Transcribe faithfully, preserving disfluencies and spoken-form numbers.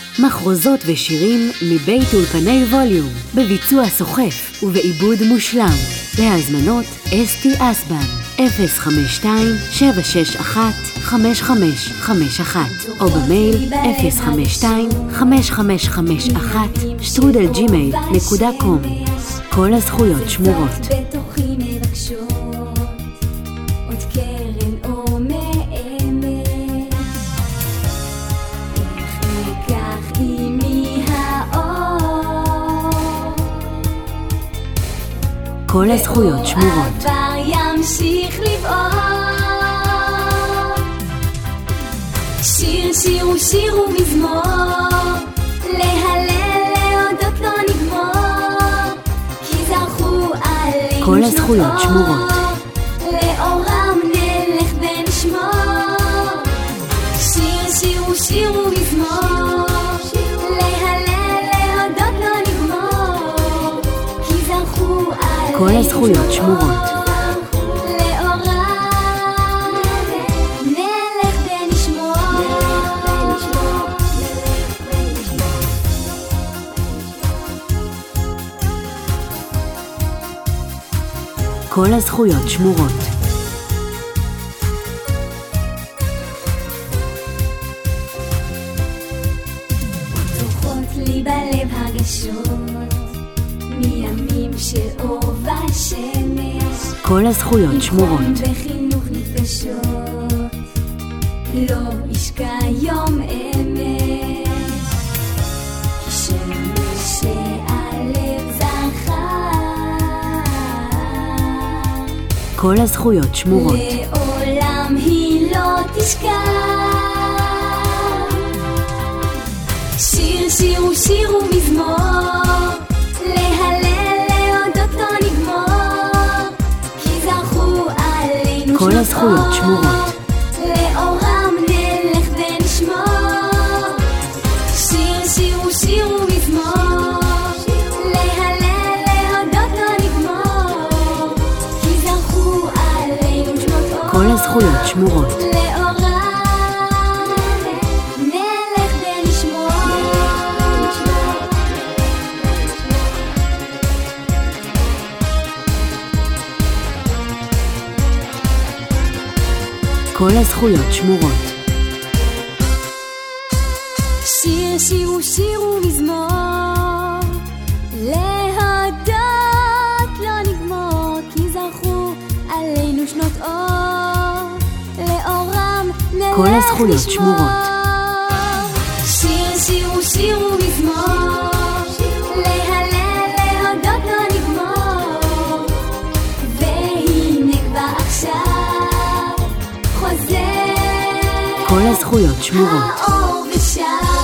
מחרוזות ושירים מבית אולפני ווליום, בביצוע סוחף ובעיבוד מושלם. להזמנות אסתי אסבן אפס חמש שתיים שבע שש אחת חמש חמש חמש אחת או במייל אפס חמש שתיים חמש חמש חמש אחת שטרודל ג'ימייל נקודה קום. כל הזכויות שמורות. כל הזכויות שמורות. העבר ימשיך לבעור, שיר שיר ושיר ומזמור, להלל להודות לא נגמור, כי זרחו עלינו כל הזכויות שמורות. לאורם נלך ונשמור, שיר שיר ושיר ומזמור, כל הזכויות שמורות. לאורם נלך ונשמור. כל הזכויות שמורות. פותחות לי בלב הרגשות מימים של אור ושמש, כל הזכויות שמורות. בחינוך נפגשות, לא ישקע יום אמש, כי שמש שהלב זכר, כל הזכויות שמורות. לעולם היא לא תשכח. שיר שיר ושיר ומזמור, כל הזכויות שמורות. לאורם נלך ונשמור, שיר שיר ושיר ומזמור, להלל להודות לא נגמור, כי זרחו עלינו שנות אור. כל הזכויות שמורות. לאורם נלך ונשמור. כל הזכויות שמורות. שיר שיר ושיר ומזמור, להודות לא נגמור, כי זרחו עלינו שנות אור, לאורם נלך כל הזכויות שמורות. שיר שיר ושיר ומזמור, להלל להודות לא נגמור, והנה כבר עכשיו כל הזכויות שמורות. האור ושם